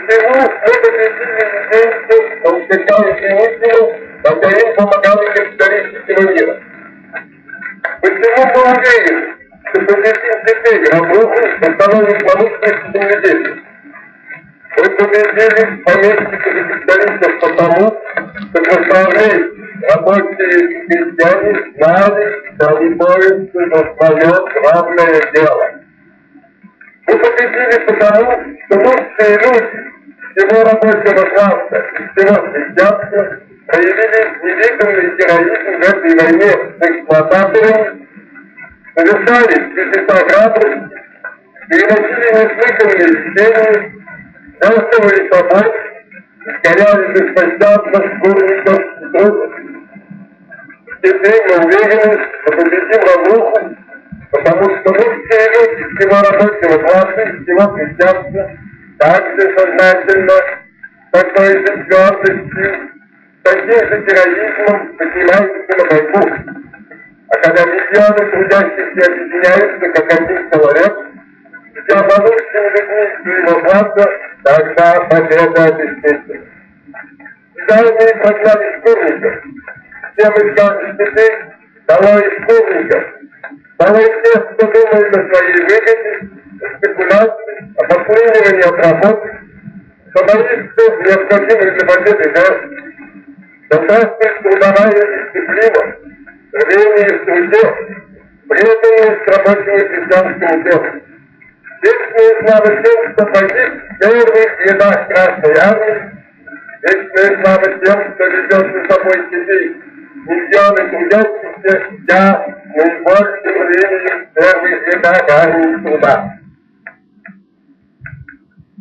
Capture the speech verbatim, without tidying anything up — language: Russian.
Почему мы победили людей, толкачающие истину, когда им помогали капиталистического мира? Почему мы уверены, что победим теперь разруху, установим промышленность и земледелие? Мы победили поместье капиталистов потому, что красавные рабочие крестьяне знали, что они борются за свое главное дело. Мы победили потому, что лучшие люди всего рабочего класса и всего крестьянства проявили невиданный героизм в этой войне с эксплуататорами, совершали чудеса храбрости, переносили неслыханные лечения, жертвовали собой, ускоряли беспощадно шкурников и трудов. Теперь мы уверены, что победим разруху, потому что лучшие люди всего рабочего класса и всего крестьянства так же сознательно, такой же твердостью, таким же героизмом поднимаются на борьбу. А когда миллионы трудящихся объединяются как один человек, с обманувшими людьми своего класса, тогда победа обеспечена. Недавние прогнали шкурников. Все мы скажем теперь, долой шкурников. Долой тех, кто думает о своей выгоде, о спекуляции, об оплынивании от работы, кто боится необходимой для победы жертв. Да здравствует трудовая дисциплина, рвение в труде, преданность рабочему крестьянскому делу. Вечная слава тем, кто погиб в первых рядах Красной Армии, вечная слава тем, кто ведет за собой теперь миллионы трудящихся, я наибольшим временем в первых рядах армии труда.